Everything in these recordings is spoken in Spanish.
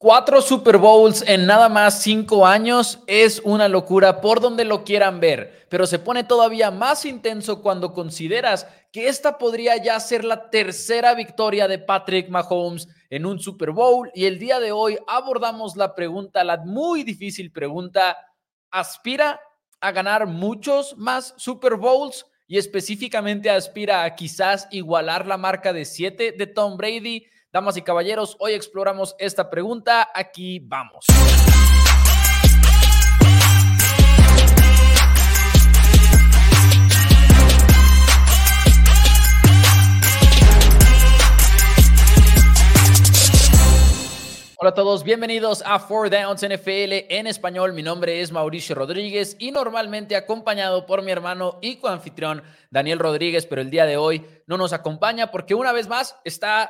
4 Super Bowls en nada más 5 años es una locura por donde lo quieran ver, pero se pone todavía más intenso cuando consideras que esta podría ya ser la tercera victoria de Patrick Mahomes en un Super Bowl. Y el día de hoy abordamos la pregunta, la muy difícil pregunta: ¿aspira a ganar muchos más Super Bowls? Y específicamente aspira a quizás igualar la marca de 7 de Tom Brady. Damas y caballeros, hoy exploramos esta pregunta. Aquí vamos. Hola a todos, bienvenidos a 4Downs NFL en español. Mi nombre es Mauricio Rodríguez y normalmente acompañado por mi hermano y coanfitrión Daniel Rodríguez, pero el día de hoy no nos acompaña porque una vez más está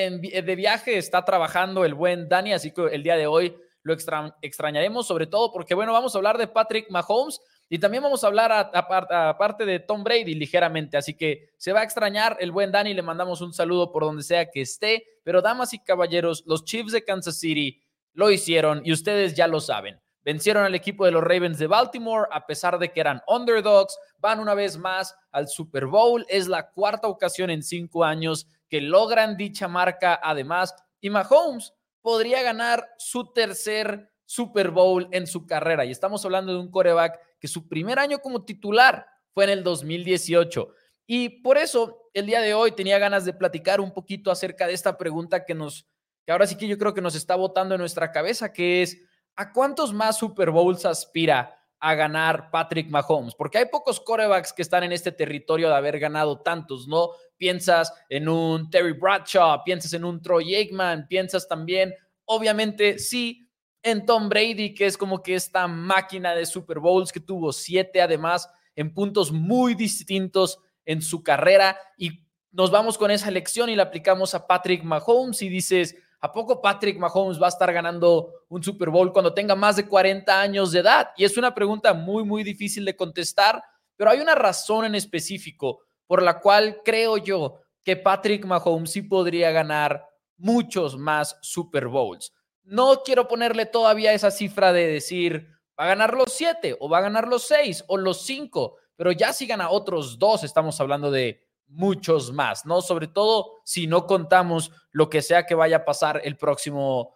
de viaje, está trabajando el buen Dani, así que el día de hoy lo extrañaremos, sobre todo porque, bueno, vamos a hablar de Patrick Mahomes y también vamos a hablar aparte de Tom Brady ligeramente, así que se va a extrañar el buen Dani, le mandamos un saludo por donde sea que esté. Pero damas y caballeros, los Chiefs de Kansas City lo hicieron y ustedes ya lo saben. Vencieron al equipo de los Ravens de Baltimore a pesar de que eran underdogs. Van una vez más al Super Bowl. Es la cuarta ocasión en 5 años que logran dicha marca además. Y Mahomes podría ganar su tercer Super Bowl en su carrera. Y estamos hablando de un quarterback que su primer año como titular fue en el 2018. Y por eso el día de hoy tenía ganas de platicar un poquito acerca de esta pregunta que ahora sí que yo creo que nos está botando en nuestra cabeza, que es: ¿a cuántos más Super Bowls aspira a ganar Patrick Mahomes? Porque hay pocos quarterbacks que están en este territorio de haber ganado tantos, ¿no? Piensas en un Terry Bradshaw, piensas en un Troy Aikman, piensas también, obviamente, sí, en Tom Brady, que es como que esta máquina de Super Bowls que tuvo 7 además en puntos muy distintos en su carrera, y nos vamos con esa lección y la aplicamos a Patrick Mahomes y dices: ¿a poco Patrick Mahomes va a estar ganando un Super Bowl cuando tenga más de 40 años de edad? Y es una pregunta muy, muy difícil de contestar, pero hay una razón en específico por la cual creo yo que Patrick Mahomes sí podría ganar muchos más Super Bowls. No quiero ponerle todavía esa cifra de decir va a ganar los 7 o va a ganar los 6 o los 5, pero ya si gana otros 2, estamos hablando de muchos más, ¿no? Sobre todo si no contamos lo que sea que vaya a pasar el próximo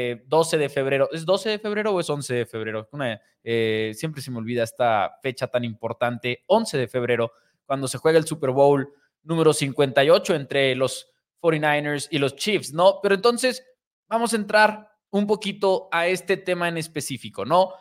12 de febrero. ¿Es 12 de febrero o es 11 de febrero? Siempre se me olvida esta fecha tan importante, 11 de febrero, cuando se juega el Super Bowl número 58 entre los 49ers y los Chiefs, ¿no? Pero entonces vamos a entrar un poquito a este tema en específico, ¿no?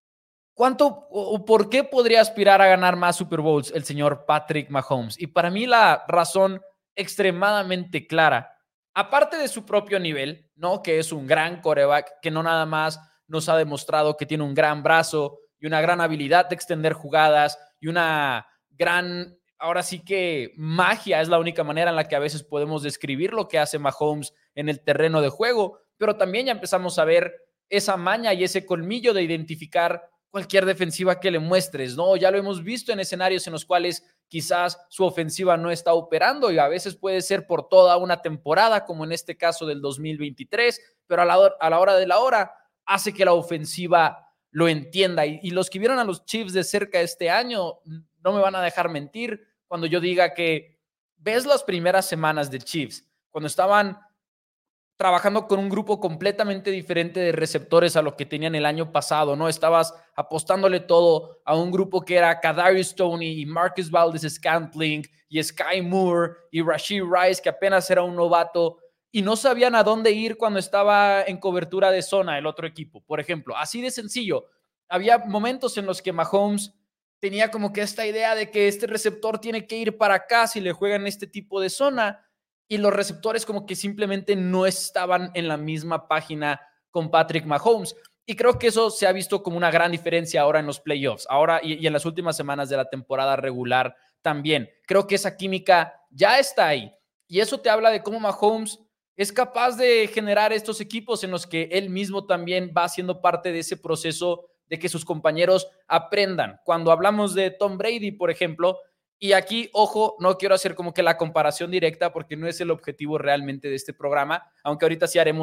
¿Cuánto o por qué podría aspirar a ganar más Super Bowls el señor Patrick Mahomes? Y para mí la razón extremadamente clara, aparte de su propio nivel, ¿no? Que es un gran quarterback, que no nada más nos ha demostrado que tiene un gran brazo y una gran habilidad de extender jugadas y una gran, ahora sí que magia, es la única manera en la que a veces podemos describir lo que hace Mahomes en el terreno de juego, pero también ya empezamos a ver esa maña y ese colmillo de identificar cualquier defensiva que le muestres, ¿no? Ya lo hemos visto en escenarios en los cuales quizás su ofensiva no está operando y a veces puede ser por toda una temporada, como en este caso del 2023, pero a la hora de la hora hace que la ofensiva lo entienda. Y los que vieron a los Chiefs de cerca este año no me van a dejar mentir cuando yo diga que ves las primeras semanas de Chiefs, cuando estaban trabajando con un grupo completamente diferente de receptores a lo que tenían el año pasado, ¿no? Estabas apostándole todo a un grupo que era Kadarius Toney y Marcus Valdes-Scantling y Sky Moore y Rashee Rice, que apenas era un novato, y no sabían a dónde ir cuando estaba en cobertura de zona el otro equipo, por ejemplo. Así de sencillo. Había momentos en los que Mahomes tenía como que esta idea de que este receptor tiene que ir para acá si le juegan este tipo de zona, y los receptores como que simplemente no estaban en la misma página con Patrick Mahomes. Y creo que eso se ha visto como una gran diferencia ahora en los playoffs, ahora y en las últimas semanas de la temporada regular también. Creo que esa química ya está ahí. Y eso te habla de cómo Mahomes es capaz de generar estos equipos en los que él mismo también va siendo parte de ese proceso de que sus compañeros aprendan. Cuando hablamos de Tom Brady, por ejemplo, y aquí, ojo, no quiero hacer como que la comparación directa porque no es el objetivo realmente de este programa, aunque ahorita sí haremos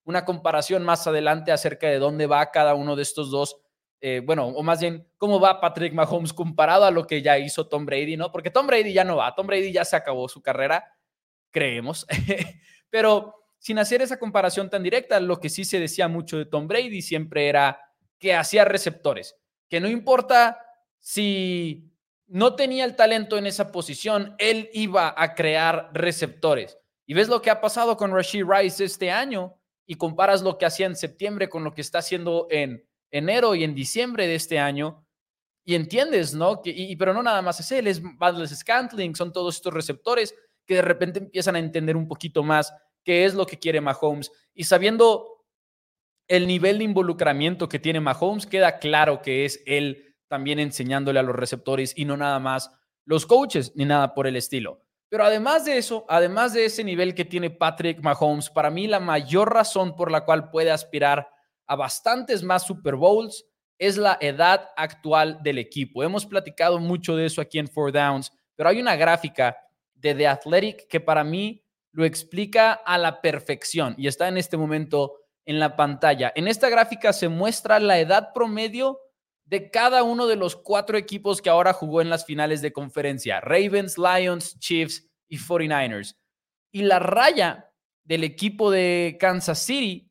una comparación más adelante acerca de dónde va cada uno de estos dos, bueno, o más bien, cómo va Patrick Mahomes comparado a lo que ya hizo Tom Brady, ¿no? Porque Tom Brady ya no va, Tom Brady ya se acabó su carrera, creemos, pero sin hacer esa comparación tan directa, lo que sí se decía mucho de Tom Brady siempre era que hacía receptores, que no importa si no tenía el talento en esa posición, él iba a crear receptores. Y ves lo que ha pasado con Rashee Rice este año y comparas lo que hacía en septiembre con lo que está haciendo en enero y en diciembre de este año y entiendes, ¿no? Pero no nada más es él, es Valdez Scantling, son todos estos receptores que de repente empiezan a entender un poquito más qué es lo que quiere Mahomes. Y sabiendo el nivel de involucramiento que tiene Mahomes, queda claro que es él también enseñándole a los receptores y no nada más los coaches ni nada por el estilo. Pero además de eso, además de ese nivel que tiene Patrick Mahomes, para mí la mayor razón por la cual puede aspirar a bastantes más Super Bowls es la edad actual del equipo. Hemos platicado mucho de eso aquí en Four Downs, pero hay una gráfica de The Athletic que para mí lo explica a la perfección y está en este momento en la pantalla. En esta gráfica se muestra la edad promedio de cada uno de los 4 equipos que ahora jugó en las finales de conferencia: Ravens, Lions, Chiefs y 49ers. Y la raya del equipo de Kansas City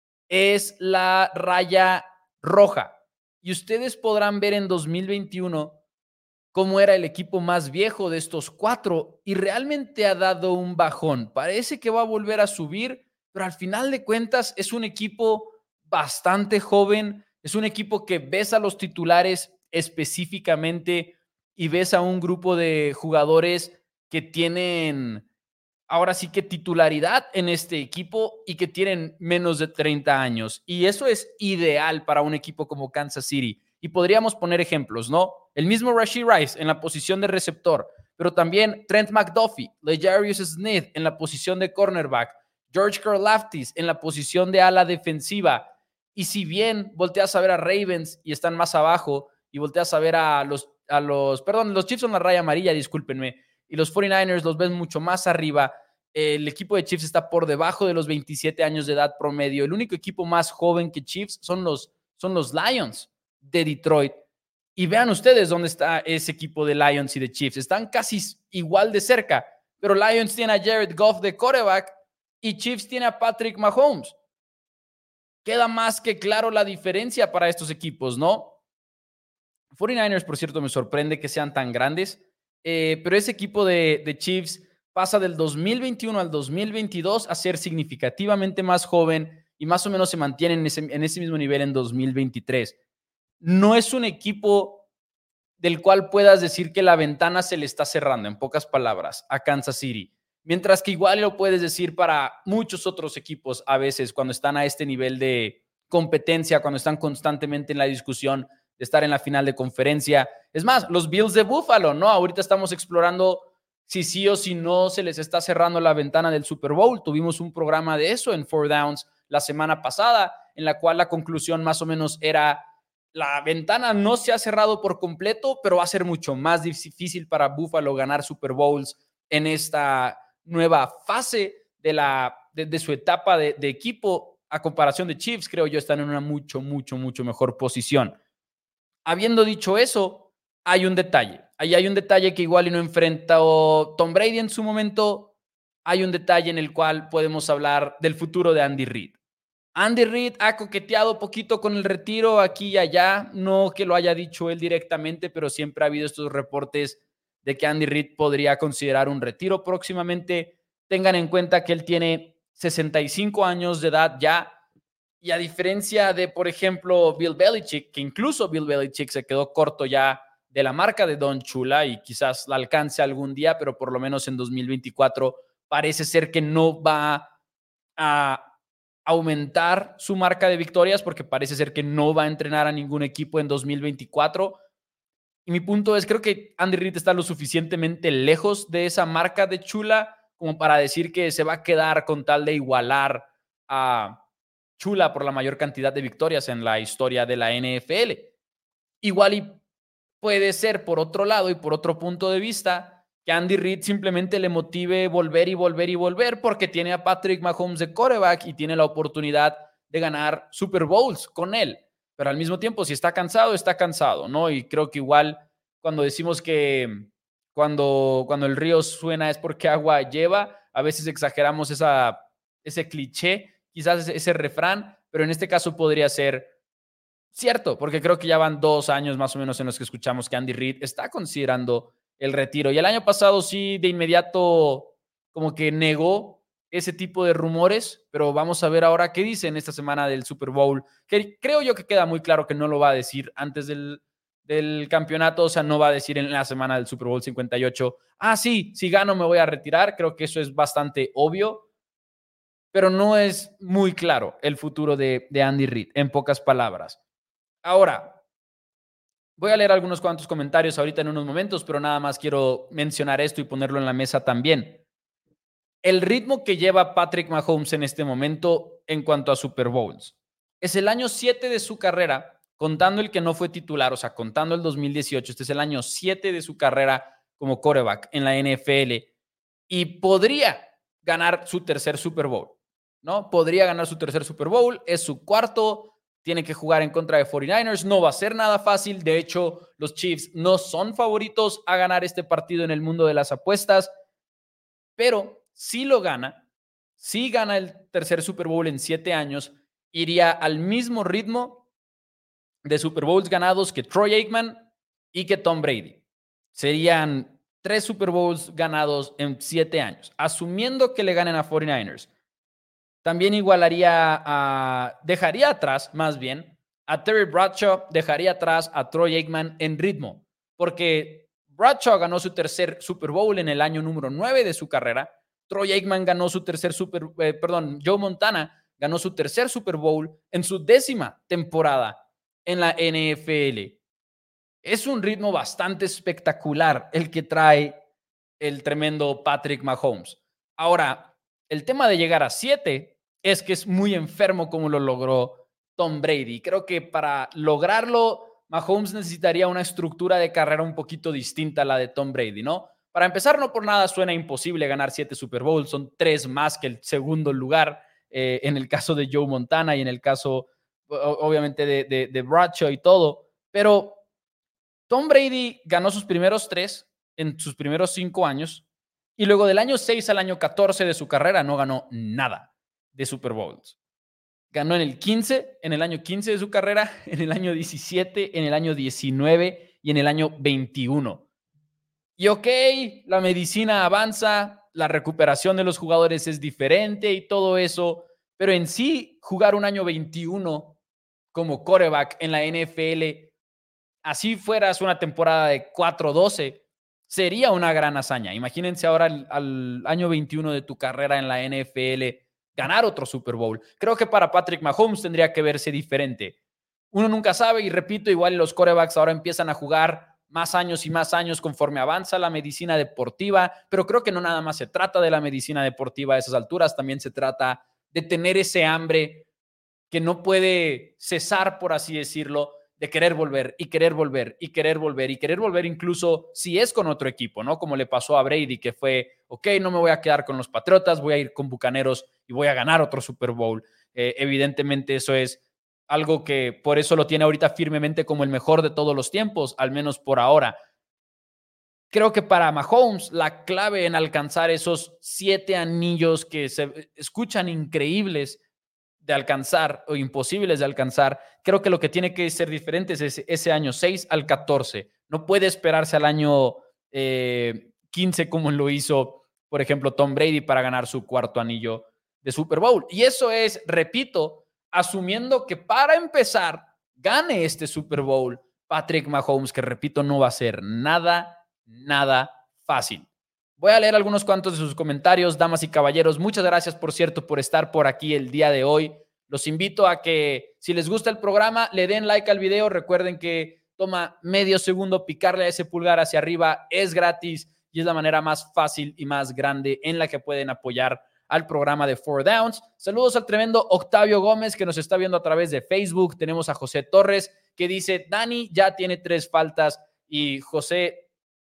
es la raya roja. Y ustedes podrán ver en 2021 cómo era el equipo más viejo de estos 4 y realmente ha dado un bajón. Parece que va a volver a subir, pero al final de cuentas es un equipo bastante joven, es un equipo que ves a los titulares específicamente y ves a un grupo de jugadores que tienen ahora sí que titularidad en este equipo y que tienen menos de 30 años. Y eso es ideal para un equipo como Kansas City. Y podríamos poner ejemplos, ¿no? El mismo Rashee Rice en la posición de receptor, pero también Trent McDuffie, L'Jarius Smith en la posición de cornerback, George Karlaftis en la posición de ala defensiva. Y si bien volteas a ver a Ravens y están más abajo, y volteas a ver a los Chiefs son la raya amarilla, discúlpenme, y los 49ers los ves mucho más arriba. El equipo de Chiefs está por debajo de los 27 años de edad promedio. El único equipo más joven que Chiefs son los Lions de Detroit. Y vean ustedes dónde está ese equipo de Lions y de Chiefs. Están casi igual de cerca, pero Lions tiene a Jared Goff de quarterback y Chiefs tiene a Patrick Mahomes. Queda más que claro la diferencia para estos equipos, ¿no? 49ers, por cierto, me sorprende que sean tan grandes, pero ese equipo de Chiefs pasa del 2021 al 2022 a ser significativamente más joven y más o menos se mantiene en ese mismo nivel en 2023. No es un equipo del cual puedas decir que la ventana se le está cerrando, en pocas palabras, a Kansas City. Mientras que igual lo puedes decir para muchos otros equipos a veces cuando están a este nivel de competencia, cuando están constantemente en la discusión de estar en la final de conferencia. Es más, los Bills de Buffalo, ¿no? Ahorita estamos explorando si sí o si no se les está cerrando la ventana del Super Bowl. Tuvimos un programa de eso en Four Downs la semana pasada, en la cual la conclusión más o menos era: la ventana no se ha cerrado por completo, pero va a ser mucho más difícil para Buffalo ganar Super Bowls en esta nueva fase de su etapa de equipo. A comparación de Chiefs, creo yo, están en una mucho mejor posición. Habiendo dicho eso, hay un detalle. Ahí hay un detalle que igual y no enfrentó Tom Brady en su momento. Hay un detalle en el cual podemos hablar del futuro de Andy Reid. Andy Reid ha coqueteado poquito con el retiro aquí y allá, no que lo haya dicho él directamente, pero siempre ha habido estos reportes de que Andy Reid podría considerar un retiro próximamente. Tengan en cuenta que él tiene 65 años de edad ya, y a diferencia de, por ejemplo, Bill Belichick, que incluso Bill Belichick se quedó corto ya de la marca de Don Chula y quizás la alcance algún día, pero por lo menos en 2024 parece ser que no va a aumentar su marca de victorias porque parece ser que no va a entrenar a ningún equipo en 2024. Y mi punto es, creo que Andy Reid está lo suficientemente lejos de esa marca de Chula como para decir que se va a quedar con tal de igualar a Chula por la mayor cantidad de victorias en la historia de la NFL. Igual y puede ser por otro lado y por otro punto de vista que Andy Reid simplemente le motive volver y volver y volver porque tiene a Patrick Mahomes de quarterback y tiene la oportunidad de ganar Super Bowls con él. Pero al mismo tiempo, si está cansado, ¿no? Y creo que igual cuando decimos que cuando el río suena es porque agua lleva, a veces exageramos ese cliché, quizás ese refrán, pero en este caso podría ser cierto, porque creo que ya van 2 años más o menos en los que escuchamos que Andy Reid está considerando el retiro. Y el año pasado sí, de inmediato como que negó ese tipo de rumores, pero vamos a ver ahora qué dice en esta semana del Super Bowl, que creo yo que queda muy claro que no lo va a decir antes del campeonato, o sea, no va a decir en la semana del Super Bowl 58, sí, si gano me voy a retirar, creo que eso es bastante obvio, pero no es muy claro el futuro de Andy Reid, en pocas palabras. Ahora, voy a leer algunos cuantos comentarios ahorita en unos momentos, pero nada más quiero mencionar esto y ponerlo en la mesa también. El ritmo que lleva Patrick Mahomes en este momento en cuanto a Super Bowls es el año 7 de su carrera, contando el que no fue titular, o sea, contando el 2018. Este es el año 7 de su carrera como quarterback en la NFL y podría ganar su tercer Super Bowl, ¿no? Podría ganar su tercer Super Bowl, es su cuarto, tiene que jugar en contra de 49ers, no va a ser nada fácil, de hecho, los Chiefs no son favoritos a ganar este partido en el mundo de las apuestas, pero si lo gana, si gana el tercer Super Bowl en 7 años, iría al mismo ritmo de Super Bowls ganados que Troy Aikman y que Tom Brady. Serían 3 Super Bowls ganados en 7 años, asumiendo que le ganen a 49ers. También dejaría atrás, más bien, a Terry Bradshaw, dejaría atrás a Troy Aikman en ritmo, porque Bradshaw ganó su tercer Super Bowl en el año número 9 de su carrera. Troy Aikman ganó su tercer Joe Montana ganó su tercer Super Bowl en su 10ª temporada en la NFL. Es un ritmo bastante espectacular el que trae el tremendo Patrick Mahomes. Ahora, el tema de llegar a 7 es que es muy enfermo como lo logró Tom Brady. Creo que para lograrlo, Mahomes necesitaría una estructura de carrera un poquito distinta a la de Tom Brady, ¿no? Para empezar, no por nada suena imposible ganar 7 Super Bowls, son 3 más que el segundo lugar en el caso de Joe Montana y en el caso, obviamente, de Bradshaw y todo, pero Tom Brady ganó sus primeros 3 en sus primeros 5 años y luego del año 6 al año 14 de su carrera no ganó nada de Super Bowls. Ganó en el 15, en el año 15 de su carrera, en el año 17, en el año 19 y en el año 21. Y ok, la medicina avanza, la recuperación de los jugadores es diferente y todo eso, pero en sí jugar un año 21 como quarterback en la NFL, así fueras una temporada de 4-12, sería una gran hazaña. Imagínense ahora al año 21 de tu carrera en la NFL ganar otro Super Bowl. Creo que para Patrick Mahomes tendría que verse diferente. Uno nunca sabe y repito, igual los quarterbacks ahora empiezan a jugar más años y más años conforme avanza la medicina deportiva, pero creo que no nada más se trata de la medicina deportiva a esas alturas, también se trata de tener ese hambre que no puede cesar, por así decirlo, de querer volver y querer volver y querer volver y querer volver incluso si es con otro equipo, ¿no? Como le pasó a Brady, que fue, ok, no me voy a quedar con los Patriotas, voy a ir con Bucaneros y voy a ganar otro Super Bowl. Evidentemente eso es algo que por eso lo tiene ahorita firmemente como el mejor de todos los tiempos, al menos por ahora. Creo que para Mahomes la clave en alcanzar esos 7 anillos que se escuchan increíbles de alcanzar o imposibles de alcanzar, creo que lo que tiene que ser diferente es ese año 6 al 14. No puede esperarse al año 15 como lo hizo, por ejemplo, Tom Brady para ganar su cuarto anillo de Super Bowl. Y eso es, repito, asumiendo que para empezar gane este Super Bowl Patrick Mahomes, que repito, no va a ser nada fácil. Voy a leer algunos cuantos de sus comentarios, damas y caballeros. Muchas gracias, por cierto, por estar por aquí el día de hoy. Los invito a que, si les gusta el programa, le den like al video. Recuerden que toma medio segundo picarle a ese pulgar hacia arriba. Es gratis y es la manera más fácil y más grande en la que pueden apoyar al programa de 4Downs. Saludos al tremendo Octavio Gómez, que nos está viendo a través de Facebook. Tenemos a José Torres, que dice, Dani ya tiene 3 faltas. Y José,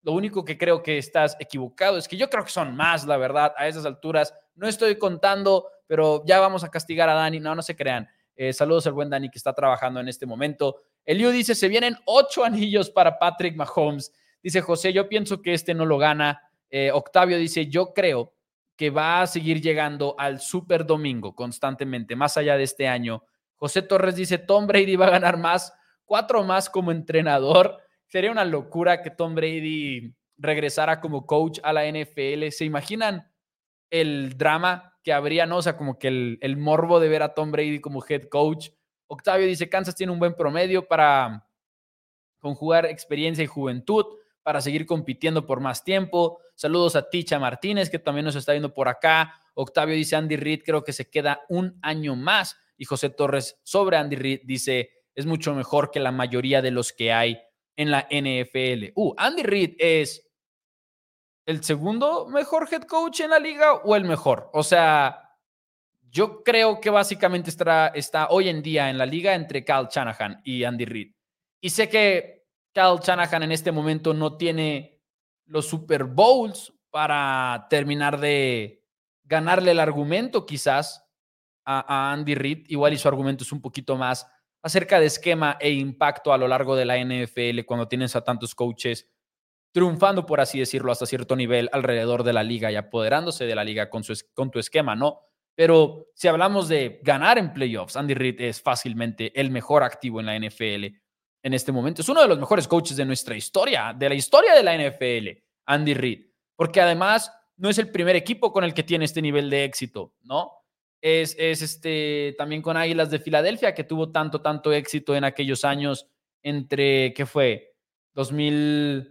Lo único que creo que estás equivocado es que yo creo que son más, la verdad, a esas alturas. No estoy contando, pero ya vamos a castigar a Dani. No se crean. Saludos al buen Dani que está trabajando en este momento. Eliu dice, se vienen 8 anillos para Patrick Mahomes. Dice José, yo pienso que este no lo gana. Octavio dice, yo creo que va a seguir llegando al Super Domingo constantemente, más allá de este año. José Torres dice, Tom Brady va a ganar más, 4 más como entrenador. Sería una locura que Tom Brady regresara como coach a la NFL. ¿Se imaginan el drama que habría, no? O sea, como que el morbo de ver a Tom Brady como head coach. Octavio dice, Kansas tiene un buen promedio para conjugar experiencia y juventud, para seguir compitiendo por más tiempo. Saludos a Ticha Martínez, que también nos está viendo por acá. Octavio dice, Andy Reid creo que se queda un año más. Y José Torres sobre Andy Reid dice, es mucho mejor que la mayoría de los que hay en la NFL. Andy Reid es el segundo mejor head coach en la liga o el mejor. O sea, yo creo que básicamente está hoy en día en la liga entre Kyle Shanahan y Andy Reid. Y sé que Kyle Shanahan en este momento no tiene los Super Bowls para terminar de ganarle el argumento quizás a Andy Reid. Igual y su argumento es un poquito más acerca de esquema e impacto a lo largo de la NFL cuando tienes a tantos coaches triunfando, por así decirlo, hasta cierto nivel alrededor de la liga y apoderándose de la liga con tu esquema, ¿no? Pero si hablamos de ganar en playoffs, Andy Reid es fácilmente el mejor activo en la NFL en este momento. Es uno de los mejores coaches de nuestra historia, de la historia de la NFL, Andy Reid, porque además no es el primer equipo con el que tiene este nivel de éxito, ¿no? Es también con Águilas de Filadelfia, que tuvo tanto éxito en aquellos años entre, ¿qué fue? 2000,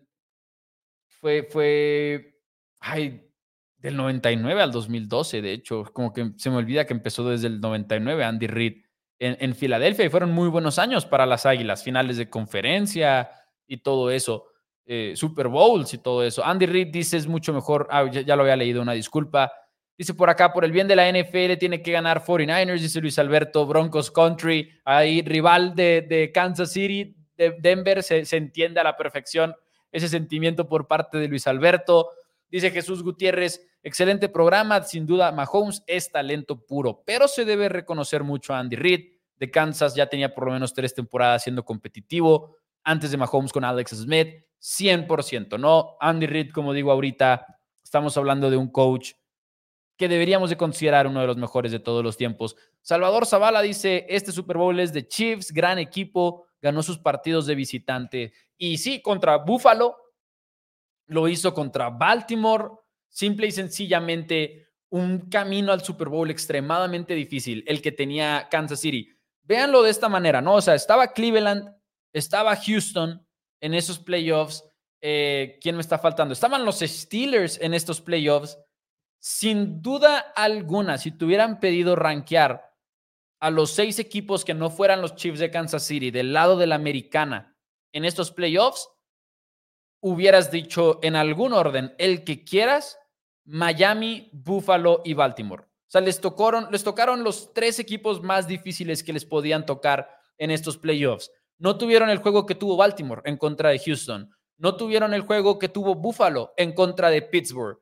del 99 al 2012, de hecho, como que se me olvida que empezó desde el 99 Andy Reid en Filadelfia y fueron muy buenos años para las Águilas, finales de conferencia y todo eso, Super Bowls y todo eso. Andy Reid dice es mucho mejor, ya lo había leído, una disculpa. Dice por acá, por el bien de la NFL tiene que ganar 49ers, dice Luis Alberto, Broncos Country, ahí rival de Kansas City, de Denver, se entiende a la perfección ese sentimiento por parte de Luis Alberto. Dice Jesús Gutiérrez, excelente programa, sin duda Mahomes es talento puro, pero se debe reconocer mucho a Andy Reid. De Kansas ya tenía por lo menos 3 temporadas siendo competitivo, antes de Mahomes con Alex Smith, 100%, ¿no? Andy Reid, como digo ahorita, estamos hablando de un coach que deberíamos de considerar uno de los mejores de todos los tiempos. Salvador Zavala dice, este Super Bowl es de Chiefs, gran equipo, ganó sus partidos de visitante. Y sí, contra Buffalo, lo hizo contra Baltimore, simple y sencillamente un camino al Super Bowl extremadamente difícil, el que tenía Kansas City. Véanlo de esta manera, ¿no? O sea, estaba Cleveland, estaba Houston en esos playoffs. ¿Quién me está faltando? Estaban los Steelers en estos playoffs. Sin duda alguna, si te hubieran pedido rankear a los 6 equipos que no fueran los Chiefs de Kansas City del lado de la americana en estos playoffs, hubieras dicho en algún orden, el que quieras, Miami, Buffalo y Baltimore. O sea, les tocaron los 3 equipos más difíciles que les podían tocar en estos playoffs. No tuvieron el juego que tuvo Baltimore en contra de Houston. No tuvieron el juego que tuvo Buffalo en contra de Pittsburgh.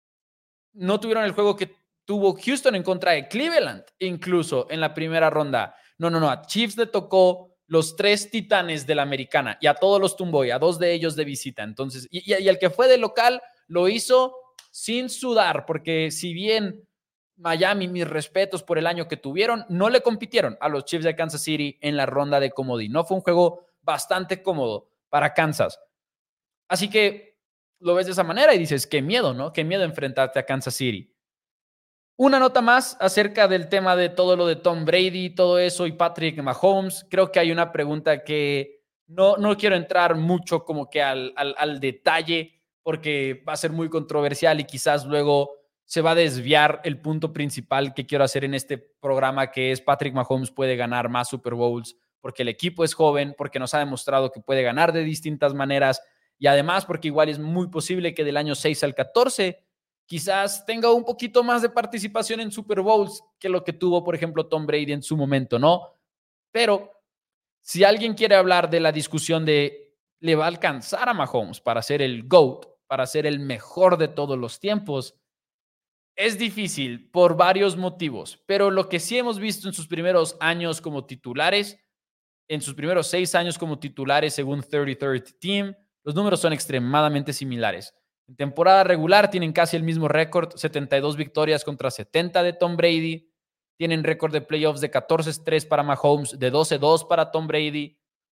No tuvieron el juego que tuvo Houston en contra de Cleveland, incluso en la primera ronda. No. A Chiefs le tocó los 3 titanes de la americana y a todos los tumbó y a 2 de ellos de visita. Entonces, y el que fue de local lo hizo sin sudar, porque si bien Miami, mis respetos por el año que tuvieron, no le compitieron a los Chiefs de Kansas City en la ronda de comodín. No fue un juego bastante cómodo para Kansas. Así que lo ves de esa manera y dices, qué miedo, ¿no? Qué miedo enfrentarte a Kansas City. Una nota más acerca del tema de todo lo de Tom Brady, todo eso y Patrick Mahomes. Creo que hay una pregunta que no quiero entrar mucho como que al detalle porque va a ser muy controversial y quizás luego se va a desviar el punto principal que quiero hacer en este programa, que es Patrick Mahomes puede ganar más Super Bowls porque el equipo es joven, porque nos ha demostrado que puede ganar de distintas maneras y además porque igual es muy posible que del año 6 al 14 quizás tenga un poquito más de participación en Super Bowls que lo que tuvo, por ejemplo, Tom Brady en su momento, ¿no? Pero si alguien quiere hablar de la discusión de le va a alcanzar a Mahomes para ser el GOAT, para ser el mejor de todos los tiempos, es difícil por varios motivos, pero lo que sí hemos visto en sus primeros años como titulares, en sus primeros 6 años como titulares según 33rd Team, los números son extremadamente similares. En temporada regular tienen casi el mismo récord, 72 victorias contra 70 de Tom Brady. Tienen récord de playoffs de 14-3 para Mahomes, de 12-2 para Tom Brady,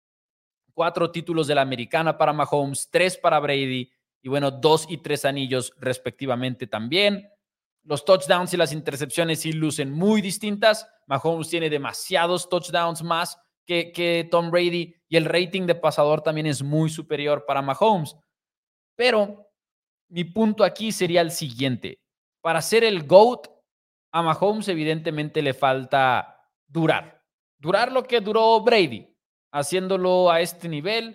4 títulos de la americana para Mahomes, 3 para Brady y bueno, 2 y 3 anillos respectivamente también. Los touchdowns y las intercepciones sí lucen muy distintas. Mahomes tiene demasiados touchdowns más que Tom Brady y el rating de pasador también es muy superior para Mahomes. Pero mi punto aquí sería el siguiente. Para ser el GOAT, a Mahomes evidentemente le falta durar. Durar lo que duró Brady, haciéndolo a este nivel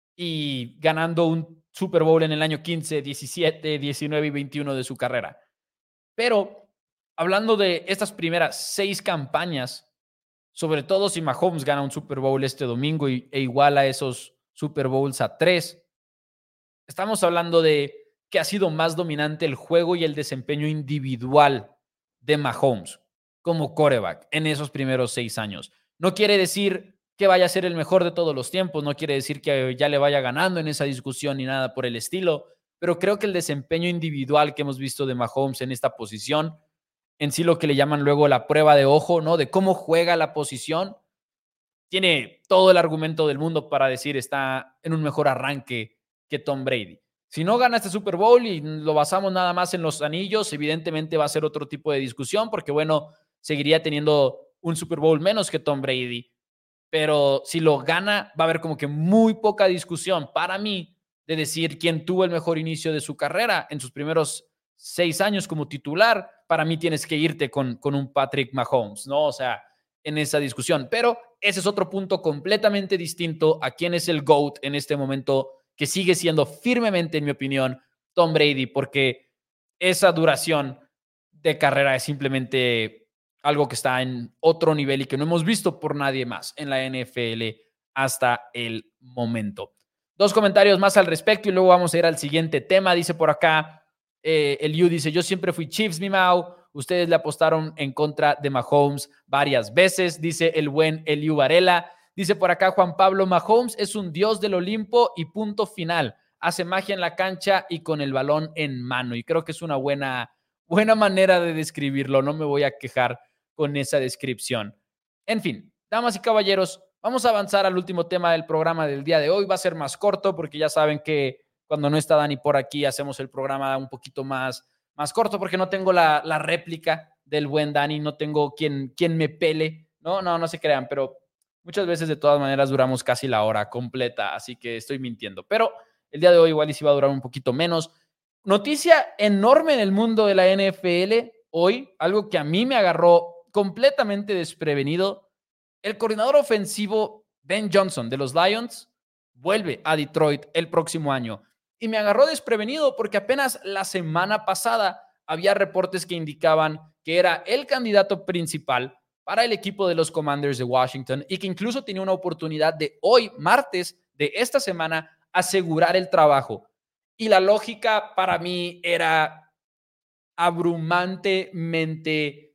y ganando un Super Bowl en el año 15, 17, 19 y 21 de su carrera. Pero hablando de estas primeras 6 campañas, sobre todo si Mahomes gana un Super Bowl este domingo e iguala esos Super Bowls a 3, estamos hablando de que ha sido más dominante el juego y el desempeño individual de Mahomes como quarterback en esos primeros 6 años. No quiere decir que vaya a ser el mejor de todos los tiempos, no quiere decir que ya le vaya ganando en esa discusión ni nada por el estilo, pero creo que el desempeño individual que hemos visto de Mahomes en esta posición, en sí lo que le llaman luego la prueba de ojo, ¿no? De cómo juega la posición, tiene todo el argumento del mundo para decir está en un mejor arranque que Tom Brady. Si no gana este Super Bowl y lo basamos nada más en los anillos, evidentemente va a ser otro tipo de discusión porque, bueno, seguiría teniendo un Super Bowl menos que Tom Brady. Pero si lo gana, va a haber como que muy poca discusión para mí de decir quién tuvo el mejor inicio de su carrera en sus primeros 6 años como titular. Para mí tienes que irte con un Patrick Mahomes, ¿no? O sea, en esa discusión. Pero ese es otro punto completamente distinto a quién es el GOAT en este momento, que sigue siendo firmemente, en mi opinión, Tom Brady, porque esa duración de carrera es simplemente algo que está en otro nivel y que no hemos visto por nadie más en la NFL hasta el momento. 2 comentarios más al respecto y luego vamos a ir al siguiente tema. Dice por acá, Eliu dice, yo siempre fui Chiefs, mi Mau. Ustedes le apostaron en contra de Mahomes varias veces, dice el buen Eliu Varela. Dice por acá Juan Pablo, Mahomes es un dios del Olimpo y punto final. Hace magia en la cancha y con el balón en mano. Y creo que es una buena manera de describirlo. No me voy a quejar con esa descripción. En fin, damas y caballeros, vamos a avanzar al último tema del programa del día de hoy. Va a ser más corto porque ya saben que cuando no está Dani por aquí hacemos el programa un poquito más corto porque no tengo la réplica del buen Dani, no tengo quien me pele. No se crean, pero muchas veces de todas maneras duramos casi la hora completa, así que estoy mintiendo. Pero el día de hoy igual sí va a durar un poquito menos. Noticia enorme en el mundo de la NFL hoy, algo que a mí me agarró completamente desprevenido. El coordinador ofensivo Ben Johnson de los Lions vuelve a Detroit el próximo año. Y me agarró desprevenido porque apenas la semana pasada había reportes que indicaban que era el candidato principal para el equipo de los Commanders de Washington y que incluso tenía una oportunidad de hoy, martes de esta semana, asegurar el trabajo. Y la lógica para mí era abrumantemente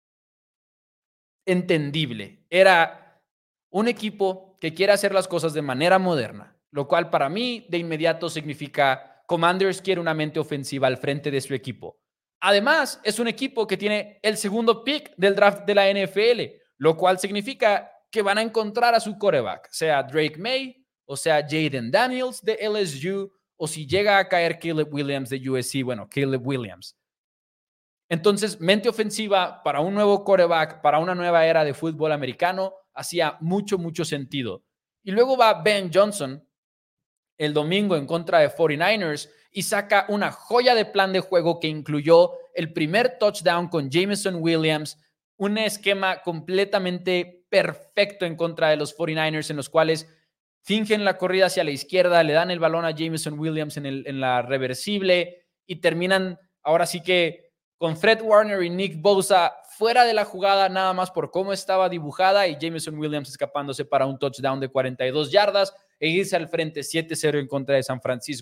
entendible. Era un equipo que quiere hacer las cosas de manera moderna, lo cual para mí de inmediato significa Commanders quiere una mente ofensiva al frente de su equipo. Además, es un equipo que tiene el segundo pick del draft de la NFL, lo cual significa que van a encontrar a su quarterback, sea Drake May o sea Jaden Daniels de LSU o si llega a caer Caleb Williams de USC, bueno, Caleb Williams. Entonces, mente ofensiva para un nuevo quarterback, para una nueva era de fútbol americano, hacía mucho sentido. Y luego va Ben Johnson el domingo en contra de 49ers y saca una joya de plan de juego que incluyó el primer touchdown con Jameson Williams, un esquema completamente perfecto en contra de los 49ers en los cuales fingen la corrida hacia la izquierda, le dan el balón a Jameson Williams en la reversible y terminan ahora sí que con Fred Warner y Nick Bosa fuera de la jugada nada más por cómo estaba dibujada y Jameson Williams escapándose para un touchdown de 42 yardas e irse al frente 7-0 en contra de San Francisco.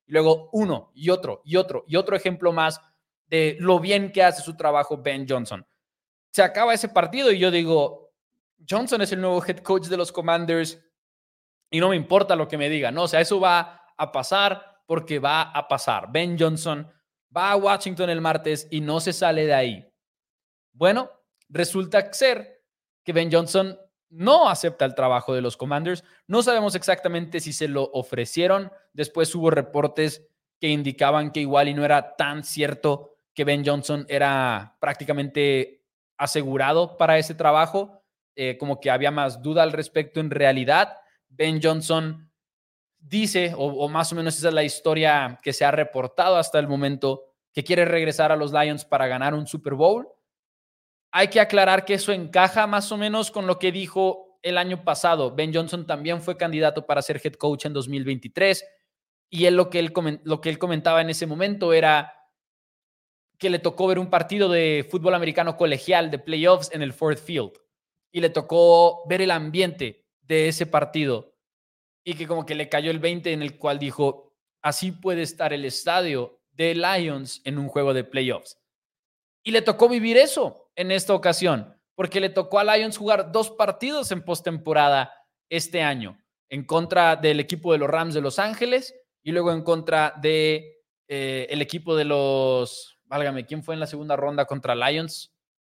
Y luego uno y otro y otro y otro ejemplo más de lo bien que hace su trabajo Ben Johnson. Se acaba ese partido y yo digo, Johnson es el nuevo head coach de los Commanders y no me importa lo que me digan, ¿no? O sea, eso va a pasar porque va a pasar. Ben Johnson va a Washington el martes y no se sale de ahí. Bueno, resulta ser que Ben Johnson no acepta el trabajo de los Commanders. No sabemos exactamente si se lo ofrecieron. Después hubo reportes que indicaban que igual y no era tan cierto que Ben Johnson era prácticamente asegurado para ese trabajo, como que había más duda al respecto. En realidad, Ben Johnson dice, o más o menos esa es la historia que se ha reportado hasta el momento, que quiere regresar a los Lions para ganar un Super Bowl. Hay que aclarar que eso encaja más o menos con lo que dijo el año pasado. Ben Johnson también fue candidato para ser head coach en 2023 y lo que él comentaba en ese momento era que le tocó ver un partido de fútbol americano colegial de playoffs en el Ford Field y le tocó ver el ambiente de ese partido y que como que le cayó el 20 en el cual dijo, así puede estar el estadio de Lions en un juego de playoffs. Y le tocó vivir eso en esta ocasión, porque le tocó a Lions jugar 2 partidos en postemporada este año, en contra del equipo de los Rams de Los Ángeles y luego en contra de el equipo de los, válgame, ¿quién fue en la segunda ronda contra Lions?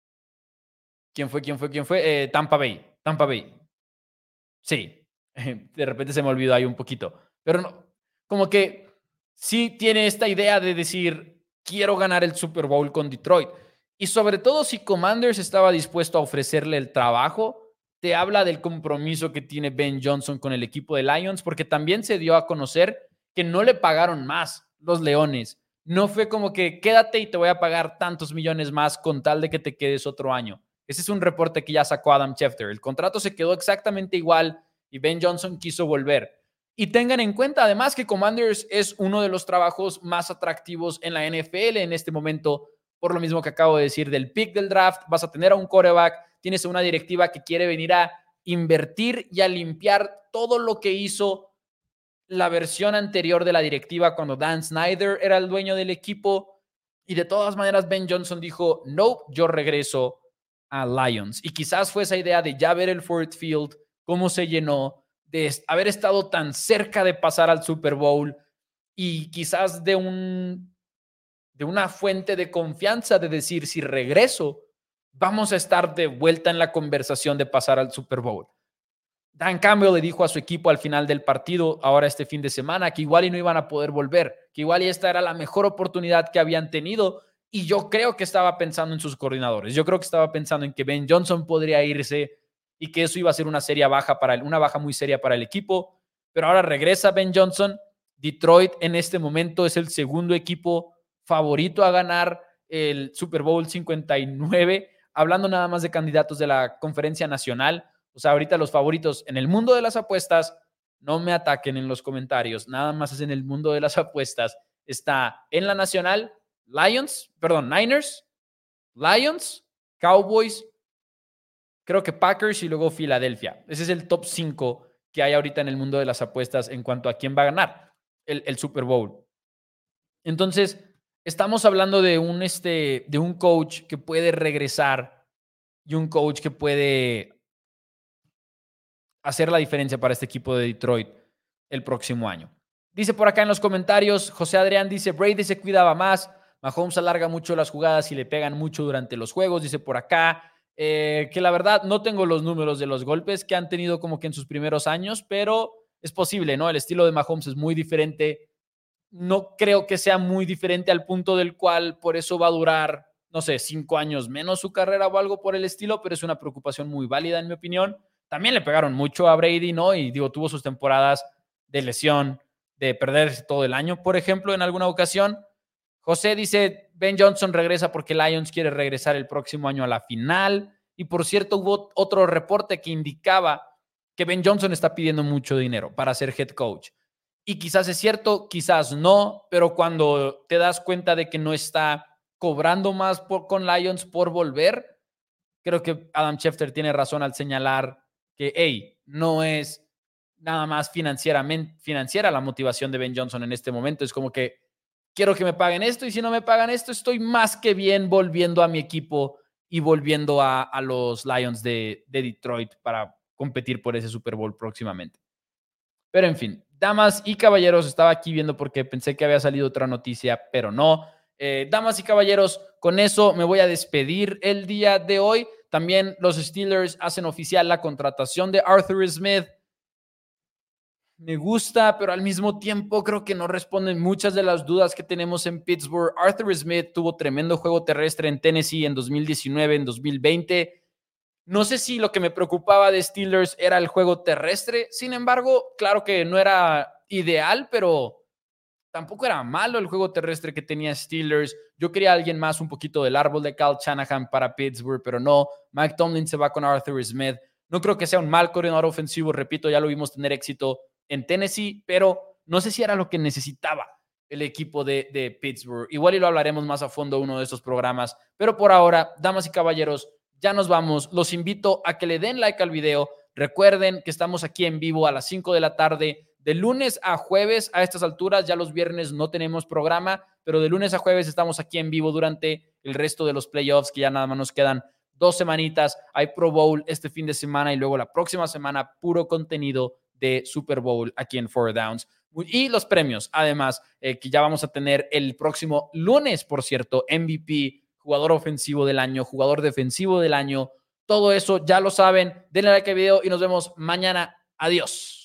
¿Quién fue? Tampa Bay. Sí, de repente se me olvidó ahí un poquito, pero no, como que sí tiene esta idea de decir, quiero ganar el Super Bowl con Detroit. Y sobre todo si Commanders estaba dispuesto a ofrecerle el trabajo, te habla del compromiso que tiene Ben Johnson con el equipo de Lions, porque también se dio a conocer que no le pagaron más los Leones. No fue como que quédate y te voy a pagar tantos millones más con tal de que te quedes otro año. Ese es un reporte que ya sacó Adam Schefter. El contrato se quedó exactamente igual y Ben Johnson quiso volver. Y tengan en cuenta además que Commanders es uno de los trabajos más atractivos en la NFL en este momento, por lo mismo que acabo de decir del pick del draft. Vas a tener a un quarterback, tienes a una directiva que quiere venir a invertir y a limpiar todo lo que hizo la versión anterior de la directiva cuando Dan Snyder era el dueño del equipo. Y de todas maneras Ben Johnson dijo, no, yo regreso a Lions. Y quizás fue esa idea de ya ver el Ford Field, cómo se llenó, de haber estado tan cerca de pasar al Super Bowl y quizás de una fuente de confianza de decir, si regreso, vamos a estar de vuelta en la conversación de pasar al Super Bowl. Dan Campbell le dijo a su equipo al final del partido, ahora este fin de semana, que igual y no iban a poder volver, que igual y esta era la mejor oportunidad que habían tenido. Y yo creo que estaba pensando en sus coordinadores. Yo creo que estaba pensando en que Ben Johnson podría irse y que eso iba a ser una baja muy seria para el equipo. Pero ahora regresa Ben Johnson. Detroit en este momento es el segundo equipo favorito a ganar el Super Bowl 59, hablando nada más de candidatos de la Conferencia Nacional. O sea, ahorita los favoritos en el mundo de las apuestas, no me ataquen en los comentarios, nada más es en el mundo de las apuestas. Está en la Nacional, Niners, Lions, Cowboys, creo que Packers y luego Filadelfia. Ese es el top 5 que hay ahorita en el mundo de las apuestas en cuanto a quién va a ganar el Super Bowl. Entonces, estamos hablando de un coach que puede regresar y un coach que puede hacer la diferencia para este equipo de Detroit el próximo año. Dice por acá en los comentarios, José Adrián dice, Brady se cuidaba más, Mahomes alarga mucho las jugadas y le pegan mucho durante los juegos. Dice por acá que la verdad no tengo los números de los golpes que han tenido como que en sus primeros años, pero es posible, ¿no? El estilo de Mahomes es muy diferente. No creo que sea muy diferente al punto del cual por eso va a durar, no sé, 5 años menos su carrera o algo por el estilo, pero es una preocupación muy válida en mi opinión. También le pegaron mucho a Brady, ¿no? Y digo, tuvo sus temporadas de lesión, de perderse todo el año, por ejemplo, en alguna ocasión. José dice, Ben Johnson regresa porque Lions quiere regresar el próximo año a la final. Y por cierto, hubo otro reporte que indicaba que Ben Johnson está pidiendo mucho dinero para ser head coach. Y quizás es cierto, quizás no, pero cuando te das cuenta de que no está cobrando más con Lions por volver, creo que Adam Schefter tiene razón al señalar que, hey, no es nada más financiera la motivación de Ben Johnson en este momento. Es como que quiero que me paguen esto y si no me pagan esto, estoy más que bien volviendo a mi equipo y volviendo a los Lions de Detroit para competir por ese Super Bowl próximamente. Pero en fin, damas y caballeros, estaba aquí viendo porque pensé que había salido otra noticia, pero no. Damas y caballeros, con eso me voy a despedir el día de hoy. También los Steelers hacen oficial la contratación de Arthur Smith. Me gusta, pero al mismo tiempo creo que no responden muchas de las dudas que tenemos en Pittsburgh. Arthur Smith tuvo tremendo juego terrestre en Tennessee en 2019, en 2020. No sé si lo que me preocupaba de Steelers era el juego terrestre. Sin embargo, claro que no era ideal, pero tampoco era malo el juego terrestre que tenía Steelers. Yo quería a alguien más un poquito del árbol de Kyle Shanahan para Pittsburgh, pero no. Mike Tomlin se va con Arthur Smith. No creo que sea un mal coordinador ofensivo. Repito, ya lo vimos tener éxito en Tennessee, pero no sé si era lo que necesitaba el equipo de Pittsburgh. Igual y lo hablaremos más a fondo en uno de estos programas. Pero por ahora, damas y caballeros, ya nos vamos. Los invito a que le den like al video. Recuerden que estamos aquí en vivo a las 5 de la tarde, de lunes a jueves a estas alturas. Ya los viernes no tenemos programa, pero de lunes a jueves estamos aquí en vivo durante el resto de los playoffs, que ya nada más nos quedan 2 semanitas. Hay Pro Bowl este fin de semana y luego la próxima semana puro contenido de Super Bowl aquí en Four Downs. Y los premios, además, que ya vamos a tener el próximo lunes, por cierto, MVP, jugador ofensivo del año, jugador defensivo del año. Todo eso ya lo saben. Denle like al video y nos vemos mañana. Adiós.